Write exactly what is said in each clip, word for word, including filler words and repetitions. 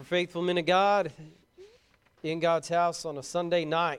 Faithful men of God in God's house on a Sunday night.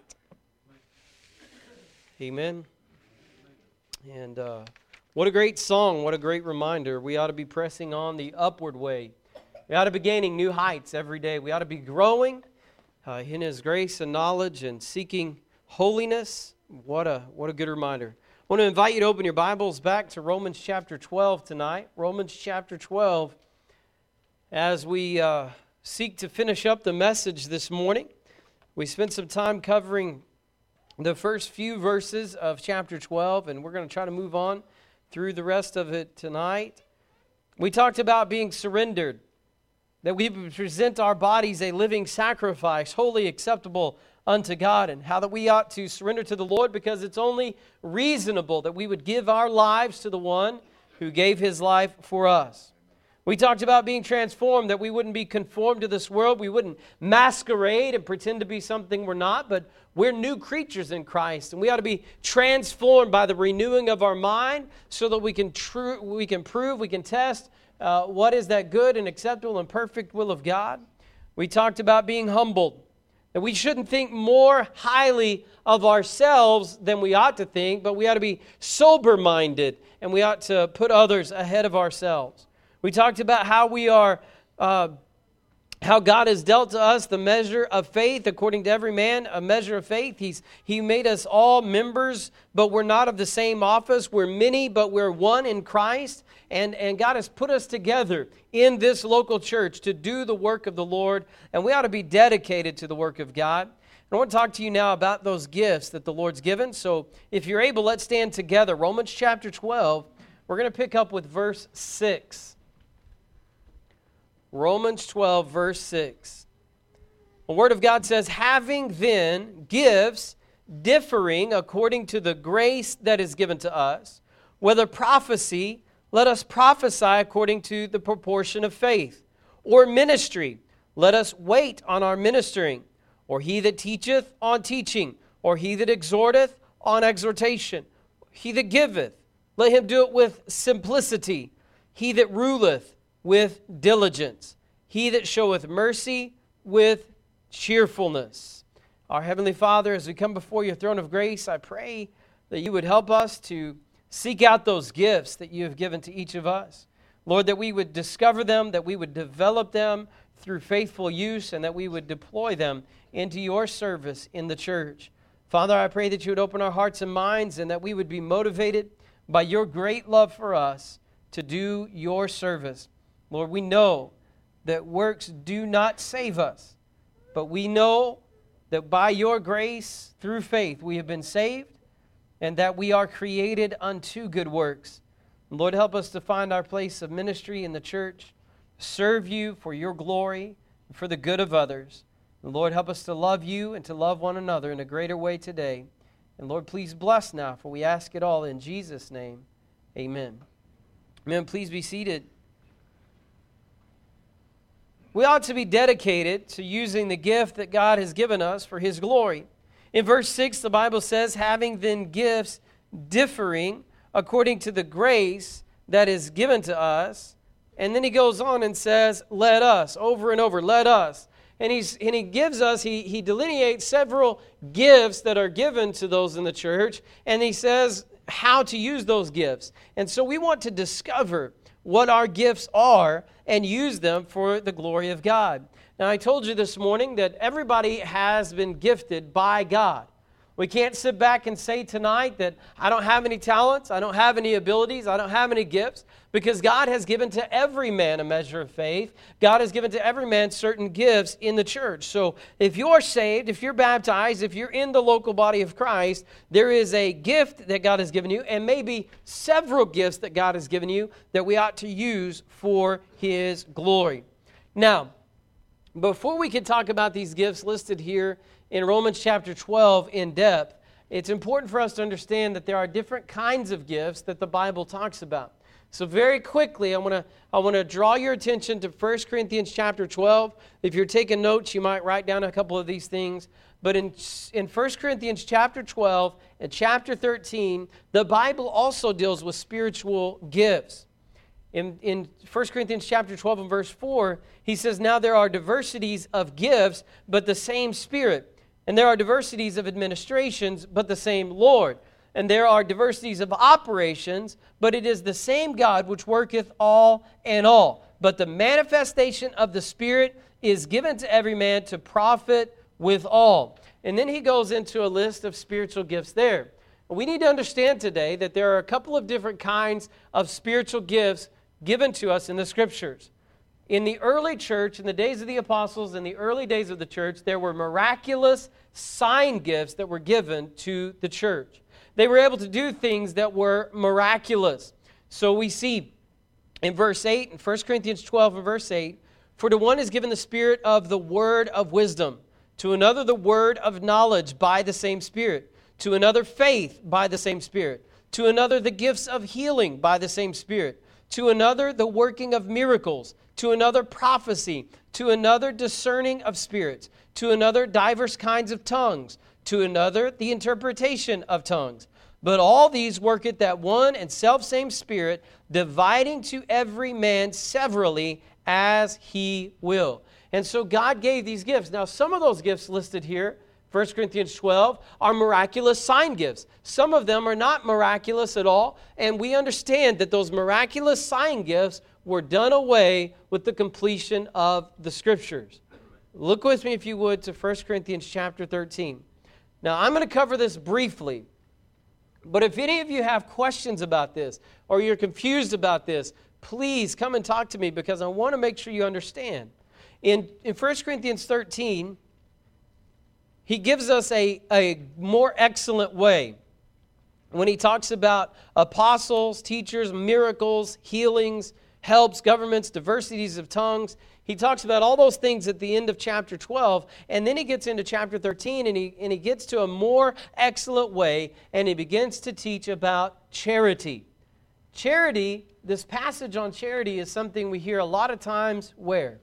Amen. And uh, what a great song, what a great reminder. We ought to be pressing on the upward way. We ought to be gaining new heights every day. We ought to be growing uh, in His grace and knowledge and seeking holiness. What a, what a good reminder. I want to invite you to open your Bibles back to Romans chapter twelve tonight. Romans chapter twelve. As we uh, seek to finish up the message this morning, we spent some time covering the first few verses of chapter twelve, and we're going to try to move on through the rest of it tonight. We talked about being surrendered, that we would present our bodies a living sacrifice, wholly acceptable unto God, and how that we ought to surrender to the Lord because it's only reasonable that we would give our lives to the one who gave His life for us. We talked about being transformed, that we wouldn't be conformed to this world. We wouldn't masquerade and pretend to be something we're not, but we're new creatures in Christ. And we ought to be transformed by the renewing of our mind so that we can tru- we can prove, we can test uh, what is that good and acceptable and perfect will of God. We talked about being humbled, that we shouldn't think more highly of ourselves than we ought to think, but we ought to be sober-minded, and we ought to put others ahead of ourselves. We talked about how we are, uh, how God has dealt to us the measure of faith, according to every man, a measure of faith. He's He made us all members, but we're not of the same office. We're many, but we're one in Christ. And, and God has put us together in this local church to do the work of the Lord, and we ought to be dedicated to the work of God. And I want to talk to you now about those gifts that the Lord's given. So if you're able, let's stand together. Romans chapter twelve, we're going to pick up with verse six. Romans twelve, verse six. The Word of God says, having then gifts differing according to the grace that is given to us, whether prophecy, let us prophesy according to the proportion of faith, or ministry, let us wait on our ministering, or he that teacheth on teaching, or he that exhorteth on exhortation, he that giveth, let him do it with simplicity, he that ruleth with diligence, he that showeth mercy with cheerfulness. Our Heavenly Father, as we come before your throne of grace, I pray that you would help us to seek out those gifts that you have given to each of us. Lord, that we would discover them, that we would develop them through faithful use, and that we would deploy them into your service in the church. Father, I pray that you would open our hearts and minds, and that we would be motivated by your great love for us to do your service. Lord, we know that works do not save us, but we know that by your grace, through faith, we have been saved, and that we are created unto good works. Lord, help us to find our place of ministry in the church, serve you for your glory, and for the good of others. And Lord, help us to love you and to love one another in a greater way today. And Lord, please bless now, for we ask it all in Jesus' name. Amen. Amen. Please be seated. We ought to be dedicated to using the gift that God has given us for His glory. In verse six, the Bible says, having then gifts differing according to the grace that is given to us. And then he goes on and says, let us, over and over, let us. And he's and he gives us, he, he delineates several gifts that are given to those in the church. And he says how to use those gifts. And so we want to discover what our gifts are and use them for the glory of God. Now, I told you this morning that everybody has been gifted by God. We can't sit back and say tonight that I don't have any talents, I don't have any abilities, I don't have any gifts, because God has given to every man a measure of faith. God has given to every man certain gifts in the church. So if you're saved, if you're baptized, if you're in the local body of Christ, there is a gift that God has given you, and maybe several gifts that God has given you that we ought to use for His glory. Now, before we can talk about these gifts listed here in Romans chapter twelve in depth, it's important for us to understand that there are different kinds of gifts that the Bible talks about. So very quickly, I want to I want to draw your attention to First Corinthians chapter twelve. If you're taking notes, you might write down a couple of these things. But in, in First Corinthians chapter twelve and chapter thirteen, the Bible also deals with spiritual gifts. In, in First Corinthians chapter twelve and verse four, he says, now there are diversities of gifts, but the same Spirit. And there are diversities of administrations, but the same Lord. And there are diversities of operations, but it is the same God which worketh all in all. But the manifestation of the Spirit is given to every man to profit withal. And then he goes into a list of spiritual gifts there. We need to understand today that there are a couple of different kinds of spiritual gifts given to us in the Scriptures. In the early church, in the days of the apostles, in the early days of the church, there were miraculous sign gifts that were given to the church. They were able to do things that were miraculous. So we see in verse eight, in First Corinthians twelve and verse eight, for to one is given the spirit of the word of wisdom, to another the word of knowledge by the same Spirit, to another faith by the same Spirit, to another the gifts of healing by the same Spirit, to another the working of miracles, to another prophecy, to another discerning of spirits, to another diverse kinds of tongues, to another the interpretation of tongues. But all these worketh that one and selfsame Spirit, dividing to every man severally as he will. And so God gave these gifts. Now, some of those gifts listed here, First Corinthians twelve, are miraculous sign gifts. Some of them are not miraculous at all, and we understand that those miraculous sign gifts were done away with the completion of the Scriptures. Look with me, if you would, to First Corinthians chapter thirteen. Now, I'm going to cover this briefly, but if any of you have questions about this, or you're confused about this, please come and talk to me, because I want to make sure you understand. In, in First Corinthians thirteen, he gives us a, a more excellent way. When he talks about apostles, teachers, miracles, healings, helps, governments, diversities of tongues, he talks about all those things at the end of chapter twelve, and then he gets into chapter thirteen, and he, and he gets to a more excellent way, and he begins to teach about charity. Charity, this passage on charity is something we hear a lot of times where?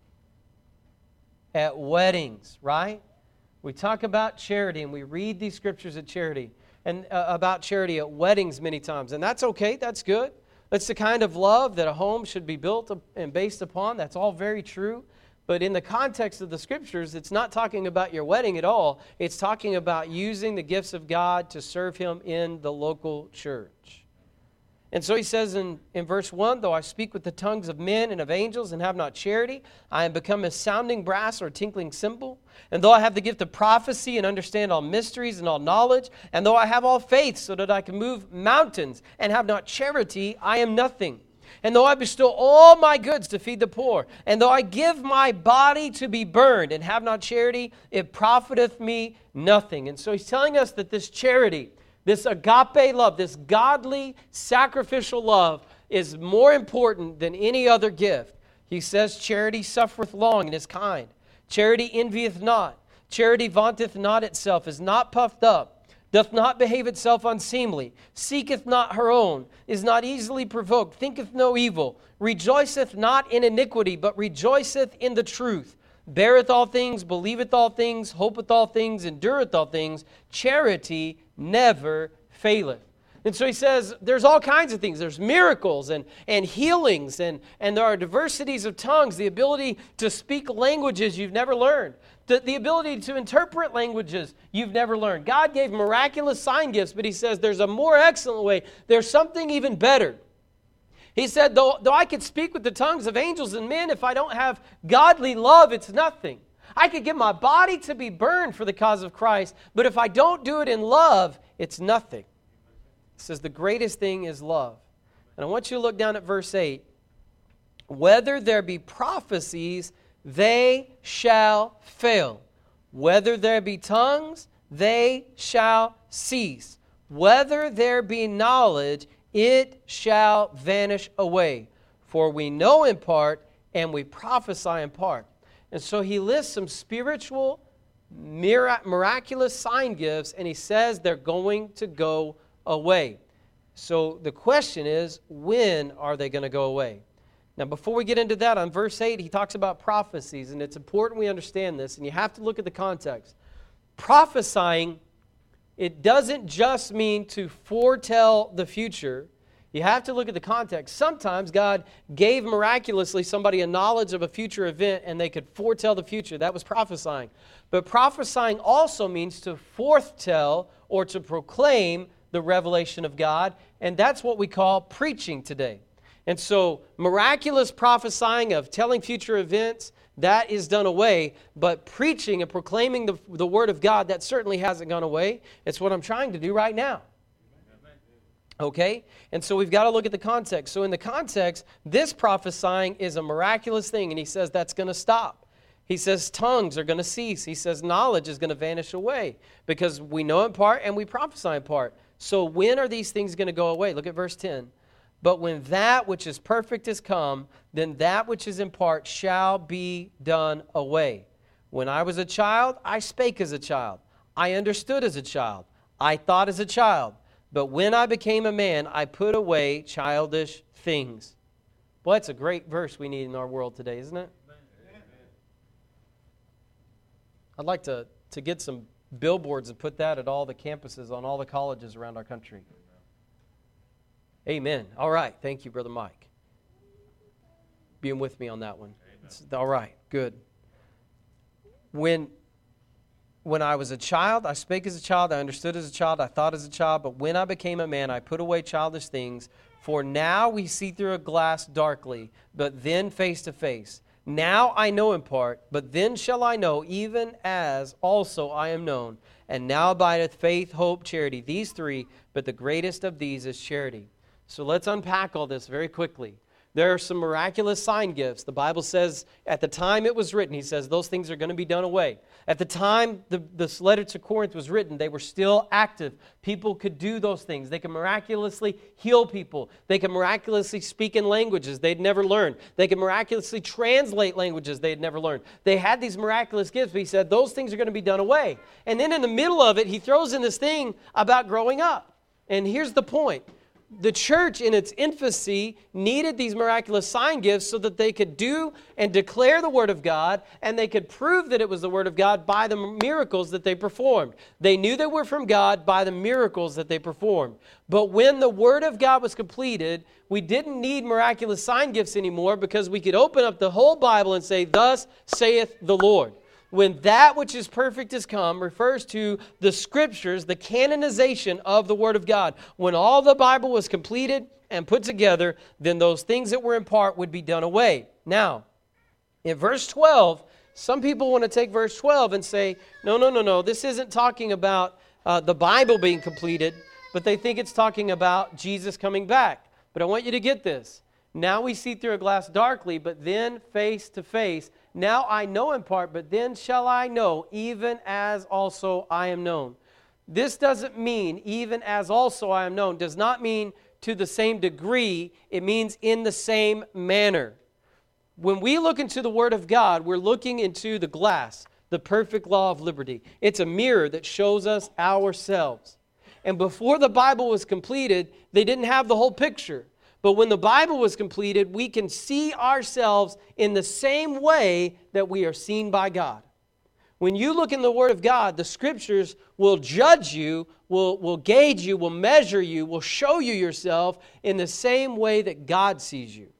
At weddings, right? We talk about charity, and we read these scriptures at charity, and uh, about charity at weddings many times, and that's okay, that's good. That's the kind of love that a home should be built and based upon. That's all very true. But in the context of the Scriptures, it's not talking about your wedding at all. It's talking about using the gifts of God to serve Him in the local church. And so he says in, in verse one, though I speak with the tongues of men and of angels and have not charity, I am become as sounding brass or tinkling cymbal. And though I have the gift of prophecy and understand all mysteries and all knowledge, and though I have all faith so that I can move mountains and have not charity, I am nothing. And though I bestow all my goods to feed the poor, and though I give my body to be burned and have not charity, it profiteth me nothing. And so he's telling us that this charity, this agape love, this godly sacrificial love is more important than any other gift. He says, charity suffereth long and is kind. Charity envieth not. Charity vaunteth not itself, is not puffed up, doth not behave itself unseemly, seeketh not her own, is not easily provoked, thinketh no evil, rejoiceth not in iniquity, but rejoiceth in the truth, beareth all things, believeth all things, hopeth all things, endureth all things. Charity never faileth. And so he says there's all kinds of things. There's miracles and, and healings, and, and there are diversities of tongues, the ability to speak languages you've never learned, the, the ability to interpret languages you've never learned. God gave miraculous sign gifts, but he says there's a more excellent way. There's something even better. He said, though, though I could speak with the tongues of angels and men, if I don't have godly love, it's nothing. I could give my body to be burned for the cause of Christ, but if I don't do it in love, it's nothing. It says the greatest thing is love. And I want you to look down at verse eight. Whether there be prophecies, they shall fail. Whether there be tongues, they shall cease. Whether there be knowledge, it shall vanish away. For we know in part, and we prophesy in part. And so he lists some spiritual, miraculous sign gifts, and he says they're going to go away. So the question is, when are they going to go away? Now, before we get into that, on verse eight, he talks about prophecies, and it's important we understand this, and you have to look at the context. Prophesying, it doesn't just mean to foretell the future. You have to look at the context. Sometimes God gave miraculously somebody a knowledge of a future event and they could foretell the future. That was prophesying. But prophesying also means to foretell or to proclaim the revelation of God. And that's what we call preaching today. And so miraculous prophesying of telling future events, that is done away. But preaching and proclaiming the, the Word of God, that certainly hasn't gone away. It's what I'm trying to do right now. Okay? And so we've got to look at the context. So in the context, this prophesying is a miraculous thing, and he says that's going to stop. He says tongues are going to cease. He says knowledge is going to vanish away because we know in part and we prophesy in part. So when are these things going to go away? Look at verse ten. But when that which is perfect is come, then that which is in part shall be done away. When I was a child, I spake as a child. I understood as a child. I thought as a child. But when I became a man, I put away childish things. Boy, that's a great verse we need in our world today, isn't it? I'd like to, to get some billboards and put that at all the campuses on all the colleges around our country. Amen. All right. Thank you, Brother Mike. Being with me on that one. All right. Good. When... When I was a child, I spake as a child, I understood as a child, I thought as a child, but when I became a man, I put away childish things. For now we see through a glass darkly, but then face to face. Now I know in part, but then shall I know, even as also I am known. And now abideth faith, hope, charity, these three, but the greatest of these is charity. So let's unpack all this very quickly. There are some miraculous sign gifts. The Bible says at the time it was written, he says those things are going to be done away. At the time the, this letter to Corinth was written, they were still active. People could do those things. They could miraculously heal people. They could miraculously speak in languages they'd never learned. They could miraculously translate languages they'd never learned. They had these miraculous gifts, but he said those things are going to be done away. And then in the middle of it, he throws in this thing about growing up. And here's the point. The church in its infancy needed these miraculous sign gifts so that they could do and declare the Word of God, and they could prove that it was the Word of God by the miracles that they performed. They knew they were from God by the miracles that they performed. But when the Word of God was completed, we didn't need miraculous sign gifts anymore because we could open up the whole Bible and say, "Thus saith the Lord." When that which is perfect is come refers to the Scriptures, the canonization of the Word of God. When all the Bible was completed and put together, then those things that were in part would be done away. Now, in verse twelve, some people want to take verse twelve and say, no, no, no, no, this isn't talking about uh, the Bible being completed, but they think it's talking about Jesus coming back. But I want you to get this. Now we see through a glass darkly, but then face to face. Now I know in part, but then shall I know, even as also I am known. This doesn't mean, even as also I am known, does not mean to the same degree. It means in the same manner. When we look into the Word of God, we're looking into the glass, the perfect law of liberty. It's a mirror that shows us ourselves. And before the Bible was completed, they didn't have the whole picture. But when the Bible was completed, we can see ourselves in the same way that we are seen by God. When you look in the Word of God, the Scriptures will judge you, will, will gauge you, will measure you, will show you yourself in the same way that God sees you.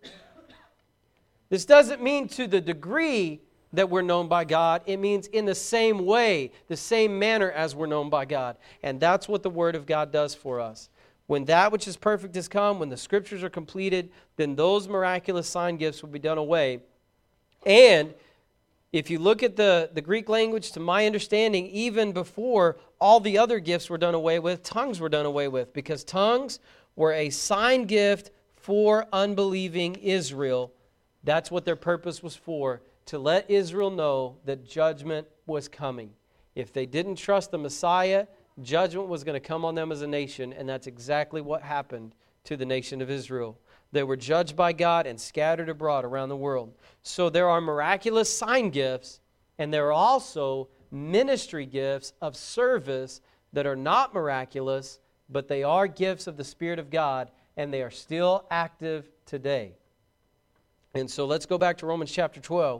This doesn't mean to the degree that we're known by God. It means in the same way, the same manner as we're known by God. And that's what the Word of God does for us. When that which is perfect has come, when the Scriptures are completed, then those miraculous sign gifts will be done away. And if you look at the, the Greek language, to my understanding, even before all the other gifts were done away with, tongues were done away with, because tongues were a sign gift for unbelieving Israel. That's what their purpose was for, to let Israel know that judgment was coming. If they didn't trust the Messiah, judgment was going to come on them as a nation, and that's exactly what happened to the nation of Israel. They were judged by God and scattered abroad around the world. So there are miraculous sign gifts, and there are also ministry gifts of service that are not miraculous, but they are gifts of the Spirit of God, and they are still active today. And so let's go back to Romans chapter twelve.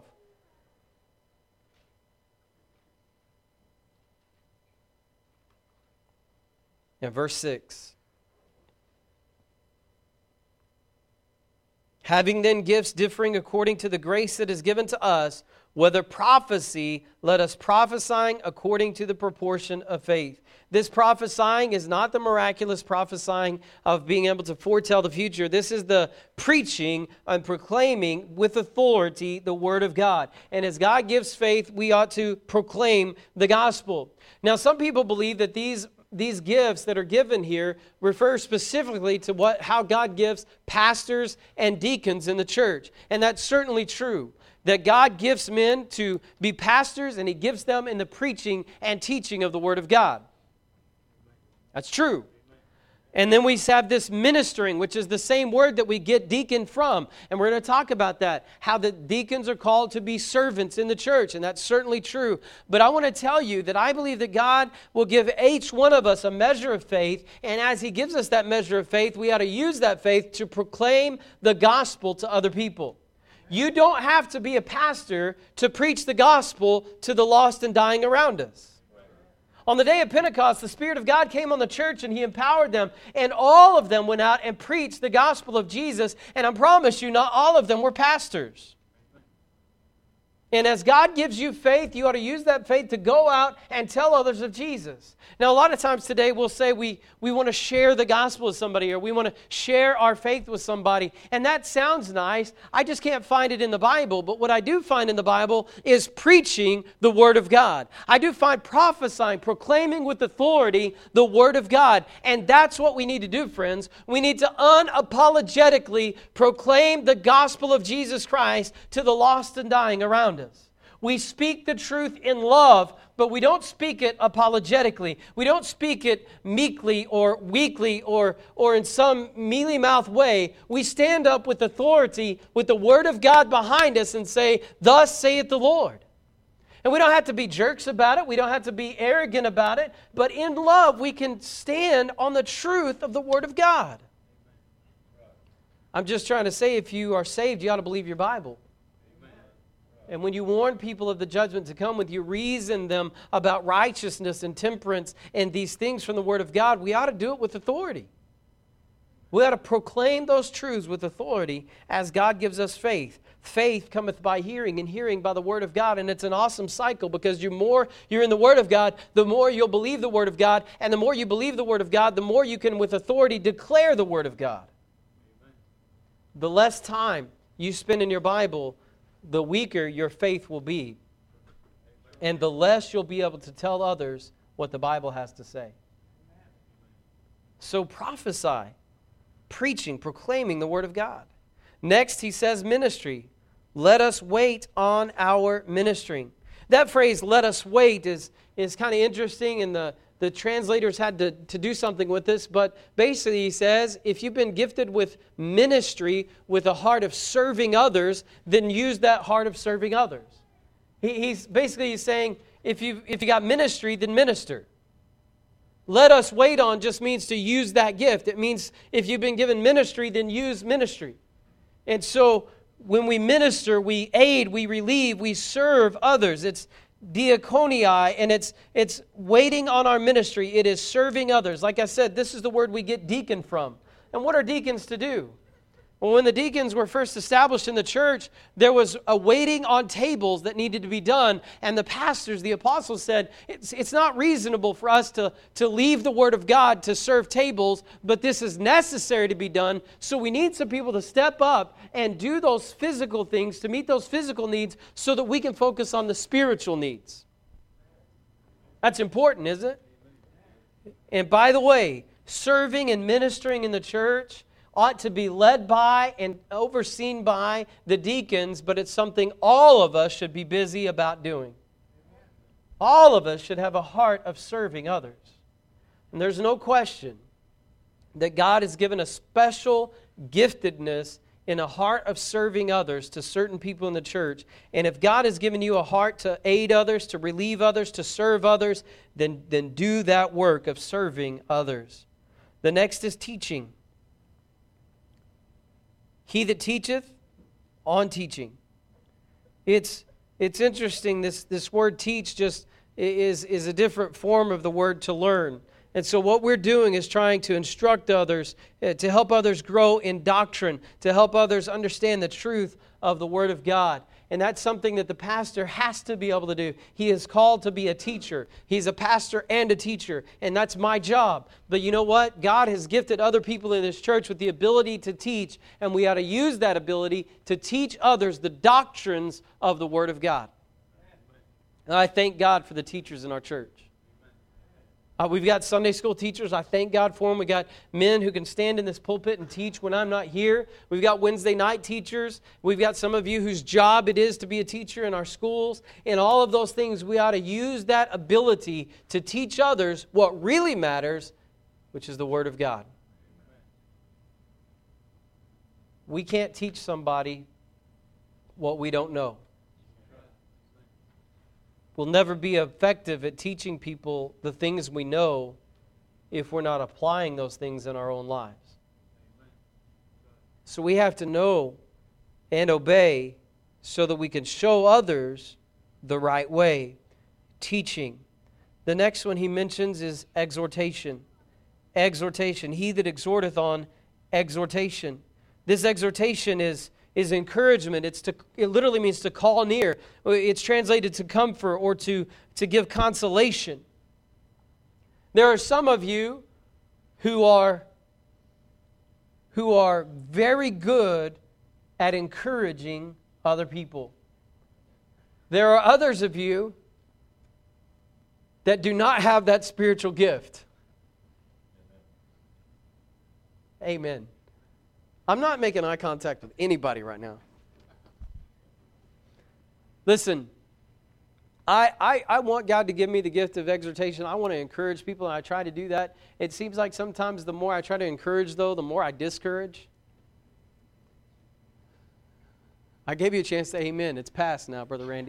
And verse six. Having then gifts differing according to the grace that is given to us, whether prophecy, let us prophesying according to the proportion of faith. This prophesying is not the miraculous prophesying of being able to foretell the future. This is the preaching and proclaiming with authority the Word of God. And as God gives faith, we ought to proclaim the gospel. Now, some people believe that these These gifts that are given here refer specifically to what how God gives pastors and deacons in the church. And that's certainly true, that God gives men to be pastors and He gives them in the preaching and teaching of the Word of God. That's true. And then we have this ministering, which is the same word that we get deacon from. And we're going to talk about that, how the deacons are called to be servants in the church. And that's certainly true. But I want to tell you that I believe that God will give each one of us a measure of faith. And as He gives us that measure of faith, we ought to use that faith to proclaim the gospel to other people. You don't have to be a pastor to preach the gospel to the lost and dying around us. On the day of Pentecost, the Spirit of God came on the church and He empowered them. And all of them went out and preached the gospel of Jesus. And I promise you, not all of them were pastors. And as God gives you faith, you ought to use that faith to go out and tell others of Jesus. Now, a lot of times today we'll say we, we want to share the gospel with somebody, or we want to share our faith with somebody. And that sounds nice. I just can't find it in the Bible. But what I do find in the Bible is preaching the Word of God. I do find prophesying, proclaiming with authority the Word of God. And that's what we need to do, friends. We need to unapologetically proclaim the gospel of Jesus Christ to the lost and dying around us. We speak the truth in love, but we don't speak it apologetically. We don't speak it meekly or weakly or, or in some mealy-mouthed way. We stand up with authority, with the Word of God behind us, and say, "Thus saith the Lord." And we don't have to be jerks about it. We don't have to be arrogant about it. But in love, we can stand on the truth of the Word of God. I'm just trying to say, if you are saved, you ought to believe your Bible. And when you warn people of the judgment to come, when you reason them about righteousness and temperance and these things from the Word of God, we ought to do it with authority. We ought to proclaim those truths with authority as God gives us faith. Faith cometh by hearing, and hearing by the Word of God. And it's an awesome cycle, because the more you're in the Word of God, the more you'll believe the Word of God. And the more you believe the Word of God, the more you can with authority declare the Word of God. Amen. The less time you spend in your Bible, the weaker your faith will be. And the less you'll be able to tell others what the Bible has to say. So prophesy, preaching, proclaiming the Word of God. Next, he says ministry. Let us wait on our ministering. That phrase, "let us wait," is, is kind of interesting, and the The translators had to, to do something with this, but basically he says, if you've been gifted with ministry, with a heart of serving others, then use that heart of serving others. He, he's basically he's saying, if you if you got ministry, then minister. Let us wait on just means to use that gift. It means if you've been given ministry, then use ministry. And so when we minister, we aid, we relieve, we serve others. It's diakonii, and it's it's waiting on our ministry. It is serving others. Like I said, this is the word we get deacon from. And what are deacons to do? Well, when the deacons were first established in the church, there was a waiting on tables that needed to be done. And the pastors, the apostles said, it's, it's not reasonable for us to, to leave the Word of God to serve tables, but this is necessary to be done. So we need some people to step up and do those physical things to meet those physical needs so that we can focus on the spiritual needs. That's important, isn't it? And by the way, serving and ministering in the church ought to be led by and overseen by the deacons, but it's something all of us should be busy about doing. All of us should have a heart of serving others. And there's no question that God has given a special giftedness in a heart of serving others to certain people in the church. And if God has given you a heart to aid others, to relieve others, to serve others, then, then do that work of serving others. The next is teaching. He that teacheth, on teaching. It's it's interesting, this, this word teach just is, is a different form of the word to learn. And so what we're doing is trying to instruct others, uh, to help others grow in doctrine, to help others understand the truth of the Word of God. And that's something that the pastor has to be able to do. He is called to be a teacher. He's a pastor and a teacher, and that's my job. But you know what? God has gifted other people in this church with the ability to teach, and we ought to use that ability to teach others the doctrines of the Word of God. And I thank God for the teachers in our church. Uh, we've got Sunday school teachers. I thank God for them. We've got men who can stand in this pulpit and teach when I'm not here. We've got Wednesday night teachers. We've got some of you whose job it is to be a teacher in our schools. And all of those things, we ought to use that ability to teach others what really matters, which is the Word of God. We can't teach somebody what we don't know. We'll never be effective at teaching people the things we know if we're not applying those things in our own lives. So we have to know and obey so that we can show others the right way. Teaching. The next one he mentions is exhortation. Exhortation. He that exhorteth on exhortation. This exhortation is is encouragement. It's to, it literally means to call near. It's translated to comfort or to, to give consolation. There are some of you who are, who are very good at encouraging other people. There are others of you that do not have that spiritual gift. Amen. I'm not making eye contact with anybody right now. Listen, I, I, I want God to give me the gift of exhortation. I want to encourage people, and I try to do that. It seems like sometimes the more I try to encourage, though, the more I discourage. I gave you a chance to say amen. It's past now, Brother Randy.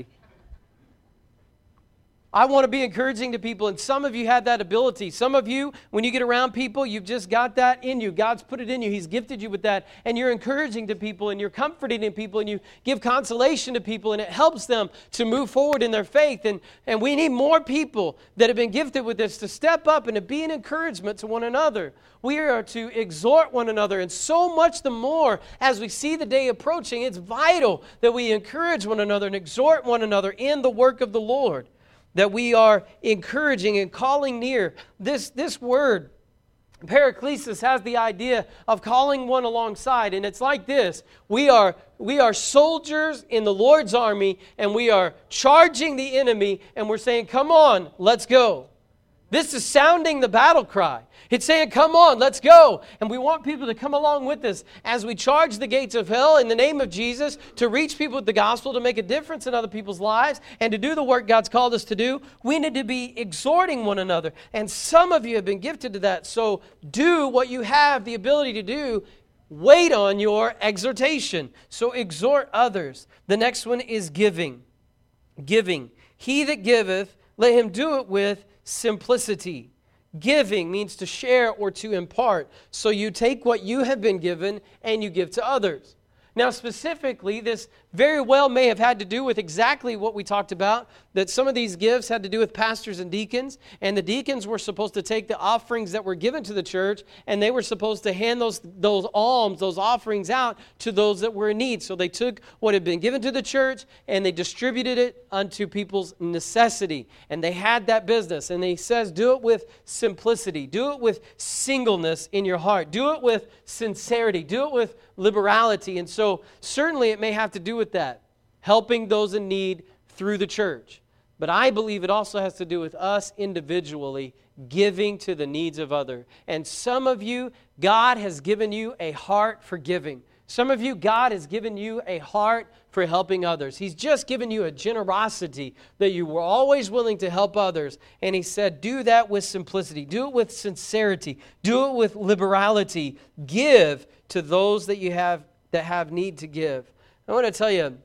I want to be encouraging to people, and some of you have that ability. Some of you, when you get around people, you've just got that in you. God's put it in you. He's gifted you with that, and you're encouraging to people, and you're comforting to people, and you give consolation to people, and it helps them to move forward in their faith. And, and we need more people that have been gifted with this to step up and to be an encouragement to one another. We are to exhort one another, and so much the more as we see the day approaching, it's vital that we encourage one another and exhort one another in the work of the Lord. That we are encouraging and calling near. This, this word, paraklesis, has the idea of calling one alongside. And it's like this. We are, we are soldiers in the Lord's army, and we are charging the enemy, and we're saying, come on, let's go. This is sounding the battle cry. It's saying, come on, let's go. And we want people to come along with us as we charge the gates of hell in the name of Jesus to reach people with the gospel, to make a difference in other people's lives, and to do the work God's called us to do. We need to be exhorting one another. And some of you have been gifted to that. So do what you have the ability to do. Wait on your exhortation. So exhort others. The next one is giving. Giving. He that giveth, let him do it with simplicity. Giving means to share or to impart. So you take what you have been given and you give to others. Now, specifically, this very well may have had to do with exactly what we talked about, that some of these gifts had to do with pastors and deacons, and the deacons were supposed to take the offerings that were given to the church, and they were supposed to hand those, those alms, those offerings out to those that were in need. So they took what had been given to the church, and they distributed it unto people's necessity. And they had that business. And he says, do it with simplicity. Do it with singleness in your heart. Do it with sincerity. Do it with liberality. And so certainly it may have to do with that, helping those in need through the church. But I believe it also has to do with us individually giving to the needs of others. And some of you, God has given you a heart for giving. Some of you, God has given you a heart for helping others. He's just given you a generosity that you were always willing to help others. And he said, do that with simplicity. Do it with sincerity. Do it with liberality. Give to those that you have that have need to give. I want to tell you,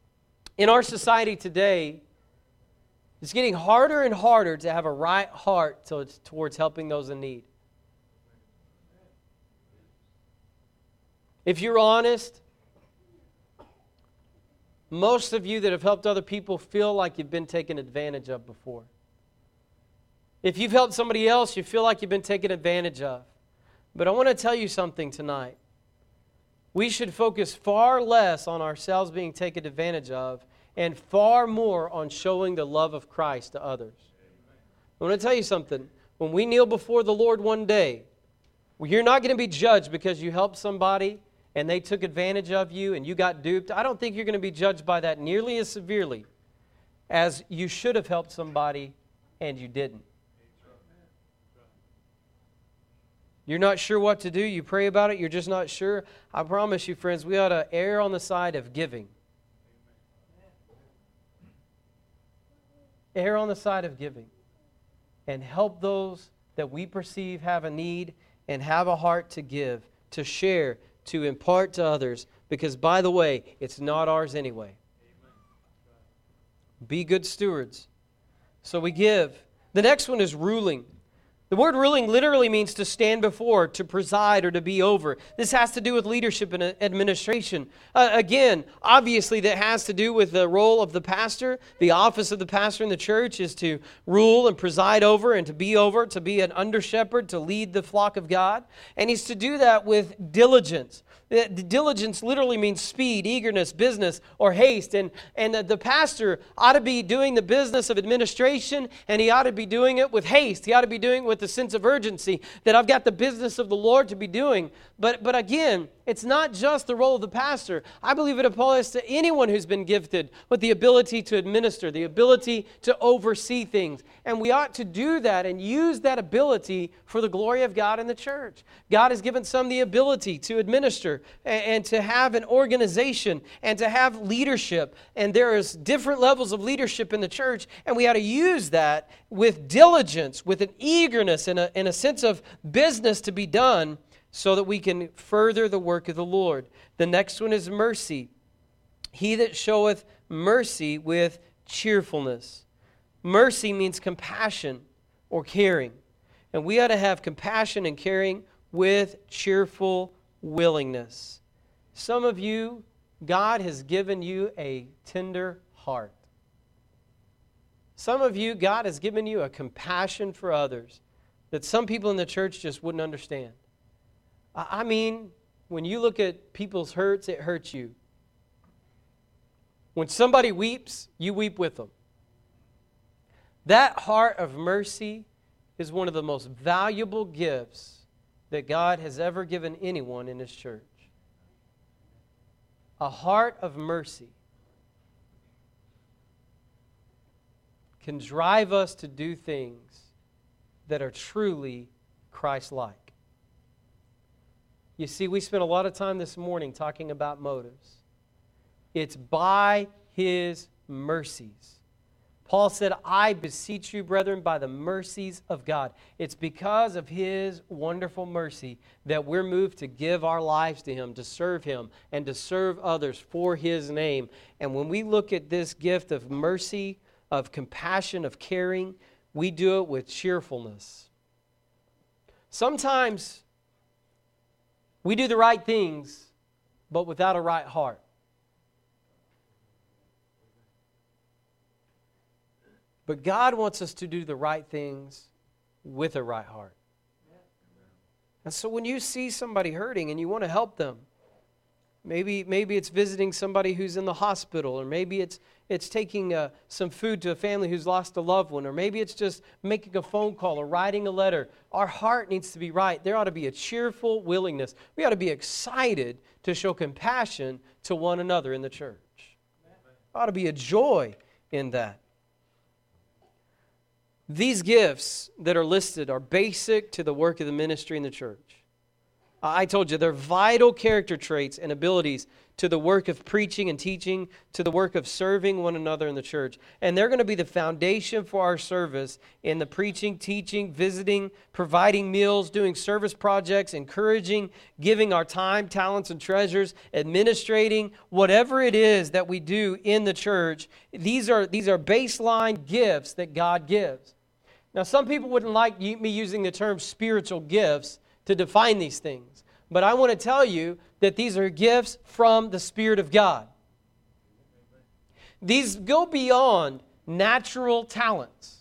in our society today, it's getting harder and harder to have a right heart towards helping those in need. If you're honest, most of you that have helped other people feel like you've been taken advantage of before. If you've helped somebody else, you feel like you've been taken advantage of. But I want to tell you something tonight. We should focus far less on ourselves being taken advantage of and far more on showing the love of Christ to others. I want to tell you something. When we kneel before the Lord one day, you're not going to be judged because you helped somebody and they took advantage of you and you got duped. I don't think you're going to be judged by that nearly as severely as you should have helped somebody and you didn't. You're not sure what to do. You pray about it. You're just not sure. I promise you, friends, we ought to err on the side of giving. Err on the side of giving. And help those that we perceive have a need and have a heart to give, to share, to impart to others. Because, by the way, it's not ours anyway. Be good stewards. So we give. The next one is ruling. The word ruling literally means to stand before, to preside, or to be over. This has to do with leadership and administration. Uh, again, obviously that has to do with the role of the pastor. The office of the pastor in the church is to rule and preside over and to be over, to be an under-shepherd, to lead the flock of God. And he's to do that with diligence. The diligence literally means speed, eagerness, business, or haste. And, and the, the pastor ought to be doing the business of administration, and he ought to be doing it with haste. He ought to be doing it with a sense of urgency that I've got the business of the Lord to be doing. But, but again, it's not just the role of the pastor. I believe it applies to anyone who's been gifted with the ability to administer, the ability to oversee things. And we ought to do that and use that ability for the glory of God in the church. God has given some the ability to administer and, and to have an organization and to have leadership. And there is different levels of leadership in the church, and we ought to use that with diligence, with an eagerness and a, and a sense of business to be done, so that we can further the work of the Lord. The next one is mercy. He that showeth mercy with cheerfulness. Mercy means compassion or caring. And we ought to have compassion and caring with cheerful willingness. Some of you, God has given you a tender heart. Some of you, God has given you a compassion for others that some people in the church just wouldn't understand. I mean, when you look at people's hurts, it hurts you. When somebody weeps, you weep with them. That heart of mercy is one of the most valuable gifts that God has ever given anyone in His church. A heart of mercy can drive us to do things that are truly Christ-like. You see, we spent a lot of time this morning talking about motives. It's by His mercies. Paul said, I beseech you, brethren, by the mercies of God. It's because of His wonderful mercy that we're moved to give our lives to Him, to serve Him, and to serve others for His name. And when we look at this gift of mercy, of compassion, of caring, we do it with cheerfulness. Sometimes we do the right things, but without a right heart. But God wants us to do the right things with a right heart. And so when you see somebody hurting and you want to help them, maybe maybe it's visiting somebody who's in the hospital, or maybe it's it's taking uh, some food to a family who's lost a loved one, or maybe it's just making a phone call or writing a letter. Our heart needs to be right. There ought to be a cheerful willingness. We ought to be excited to show compassion to one another in the church. There ought to be a joy in that. These gifts that are listed are basic to the work of the ministry in the church. I told you, they're vital character traits and abilities to the work of preaching and teaching, to the work of serving one another in the church. And they're going to be the foundation for our service in the preaching, teaching, visiting, providing meals, doing service projects, encouraging, giving our time, talents, and treasures, administrating, whatever it is that we do in the church. These are, these are baseline gifts that God gives. Now, some people wouldn't like me using the term spiritual gifts to define these things. But I want to tell you that these are gifts from the Spirit of God. These go beyond natural talents.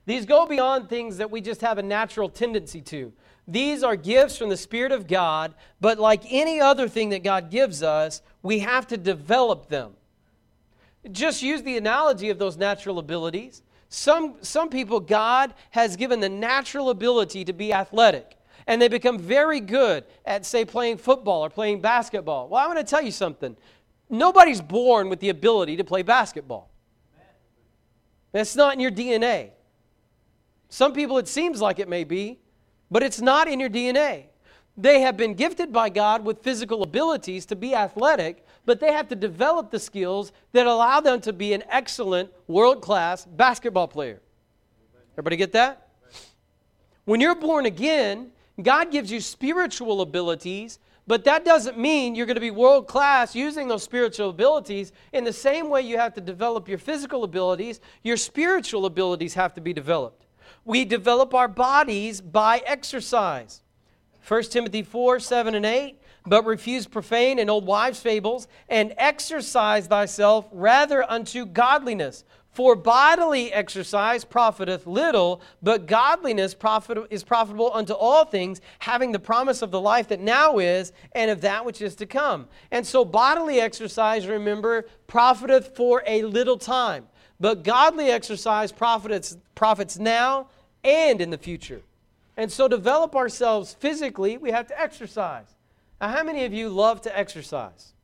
These go beyond things that we just have a natural tendency to. These are gifts from the Spirit of God, but like any other thing that God gives us, we have to develop them. Just use the analogy of those natural abilities. Some, some people, God has given the natural ability to be athletic, and they become very good at, say, playing football or playing basketball. Well, I want to tell you something. Nobody's born with the ability to play basketball. That's not in your D N A. Some people, it seems like it may be, but it's not in your D N A. They have been gifted by God with physical abilities to be athletic, but they have to develop the skills that allow them to be an excellent, world-class basketball player. Everybody get that? When you're born again, God gives you spiritual abilities, but that doesn't mean you're going to be world-class using those spiritual abilities. In the same way you have to develop your physical abilities, your spiritual abilities have to be developed. We develop our bodies by exercise. First Timothy four, seven, and eight, but refuse profane and old wives' fables, and exercise thyself rather unto godliness. For bodily exercise profiteth little, but godliness profit, is profitable unto all things, having the promise of the life that now is, and of that which is to come. And so bodily exercise, remember, profiteth for a little time. But godly exercise profits, profits now and in the future. And so develop ourselves physically, we have to exercise. Now, how many of you love to exercise?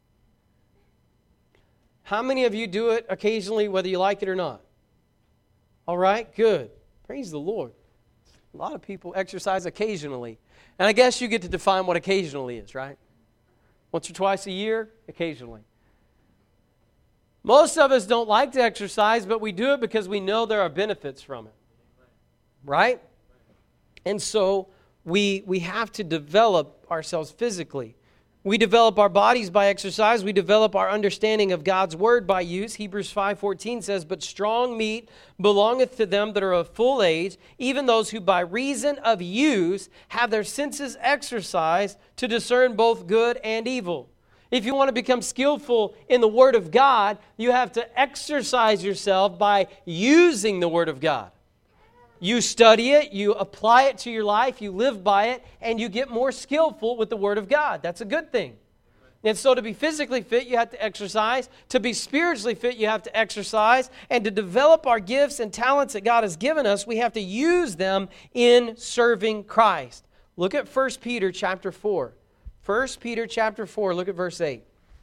How many of you do it occasionally, whether you like it or not? All right, good. Praise the Lord. A lot of people exercise occasionally. And I guess you get to define what occasionally is, right? Once or twice a year, occasionally. Most of us don't like to exercise, but we do it because we know there are benefits from it. Right? And so we, we have to develop ourselves physically. We develop our bodies by exercise. We develop our understanding of God's word by use. Hebrews five fourteen says, but strong meat belongeth to them that are of full age, even those who by reason of use have their senses exercised to discern both good and evil. If you want to become skillful in the Word of God, you have to exercise yourself by using the Word of God. You study it, you apply it to your life, you live by it, and you get more skillful with the Word of God. That's a good thing. And so to be physically fit, you have to exercise. To be spiritually fit, you have to exercise. And to develop our gifts and talents that God has given us, we have to use them in serving Christ. Look at First Peter chapter four. First Peter chapter four, look at verse eight.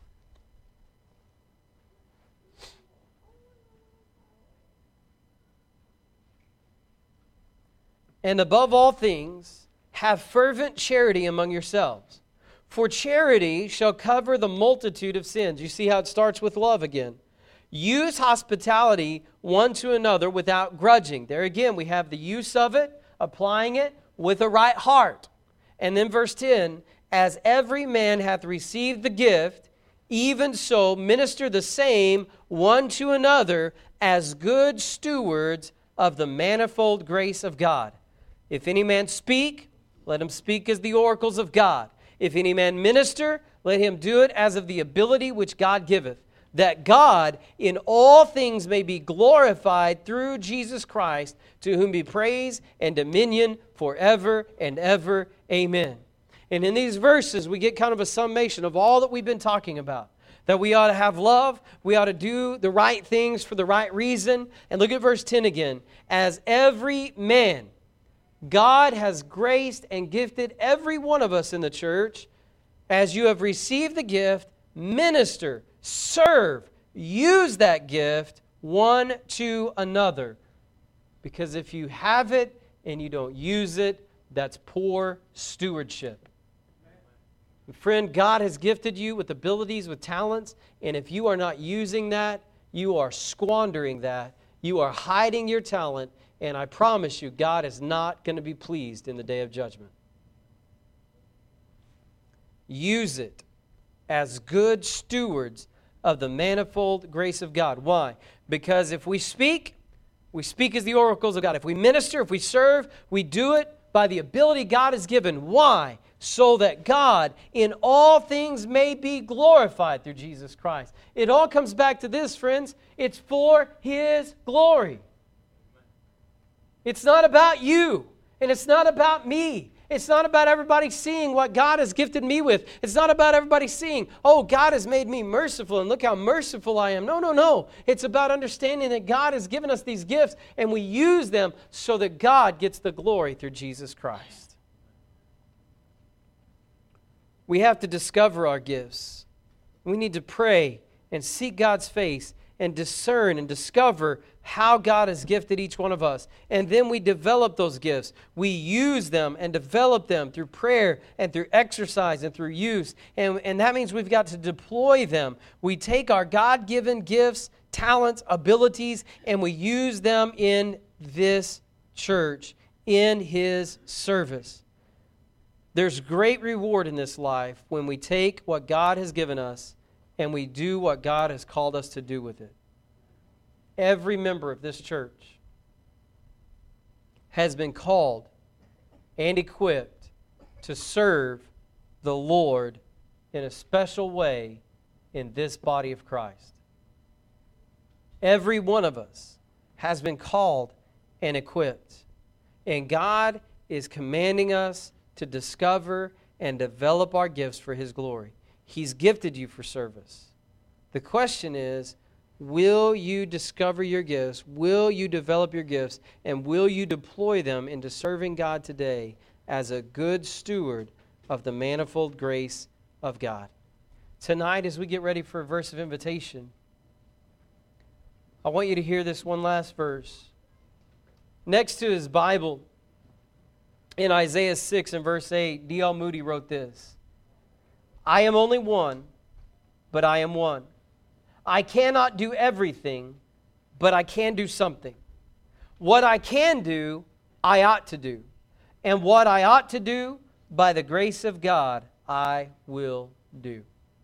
And above all things, have fervent charity among yourselves. For charity shall cover the multitude of sins. You see how it starts with love again. Use hospitality one to another without grudging. There again, we have the use of it, applying it with a right heart. And then verse ten, as every man hath received the gift, even so minister the same one to another as good stewards of the manifold grace of God. If any man speak, let him speak as the oracles of God. If any man minister, let him do it as of the ability which God giveth, that God in all things may be glorified through Jesus Christ, to whom be praise and dominion forever and ever. Amen. And in these verses, we get kind of a summation of all that we've been talking about. That we ought to have love, we ought to do the right things for the right reason. And look at verse ten again. As every man, God has graced and gifted every one of us in the church. As you have received the gift, minister, serve, use that gift one to another. Because if you have it and you don't use it, that's poor stewardship. Friend, God has gifted you with abilities, with talents, and if you are not using that, you are squandering that. You are hiding your talent, and I promise you, God is not going to be pleased in the day of judgment. Use it as good stewards of the manifold grace of God. Why? Because if we speak, we speak as the oracles of God. If we minister, if we serve, we do it by the ability God has given. Why? So that God in all things may be glorified through Jesus Christ. It all comes back to this, friends. It's for His glory. It's not about you, and it's not about me. It's not about everybody seeing what God has gifted me with. It's not about everybody seeing, oh, God has made me merciful, and look how merciful I am. No, no, no. It's about understanding that God has given us these gifts, and we use them so that God gets the glory through Jesus Christ. We have to discover our gifts. We need to pray and seek God's face and discern and discover how God has gifted each one of us. And then we develop those gifts. We use them and develop them through prayer and through exercise and through use. And, and that means we've got to deploy them. We take our God-given gifts, talents, abilities, and we use them in this church, in His service. There's great reward in this life when we take what God has given us and we do what God has called us to do with it. Every member of this church has been called and equipped to serve the Lord in a special way in this body of Christ. Every one of us has been called and equipped. And God is commanding us to discover and develop our gifts for His glory. He's gifted you for service. The question is, will you discover your gifts? Will you develop your gifts? And will you deploy them into serving God today as a good steward of the manifold grace of God? Tonight, as we get ready for a verse of invitation, I want you to hear this one last verse. Next to his Bible, in Isaiah six and verse eight, D L Moody wrote this: I am only one, but I am one. I cannot do everything, but I can do something. What I can do, I ought to do. And what I ought to do, by the grace of God, I will do.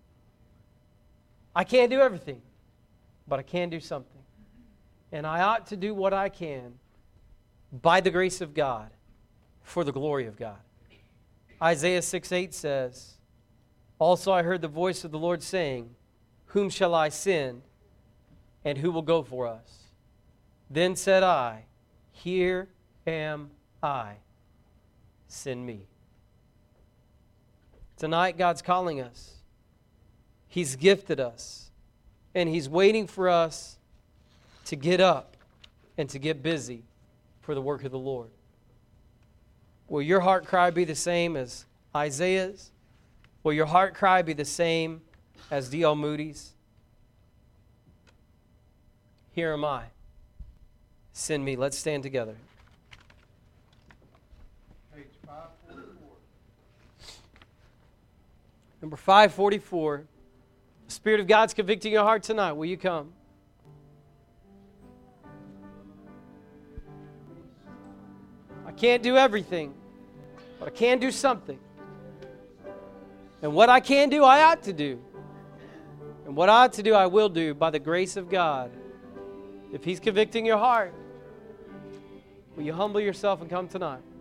I can't do everything, but I can do something. And I ought to do what I can, by the grace of God, for the glory of God. Isaiah six eight says, Also I heard the voice of the Lord saying, Whom shall I send, and who will go for us? Then said I, Here am I. Send me. Tonight God's calling us. He's gifted us. And He's waiting for us to get up and to get busy for the work of the Lord. Will your heart cry be the same as Isaiah's? Will your heart cry be the same as D L Moody's? Here am I. Send me. Let's stand together. Page five forty-four. Number five forty-four. The Spirit of God's convicting your heart tonight. Will you come? I can't do everything, but I can do something. And what I can do, I ought to do. And what I ought to do, I will do by the grace of God. If He's convicting your heart, will you humble yourself and come tonight?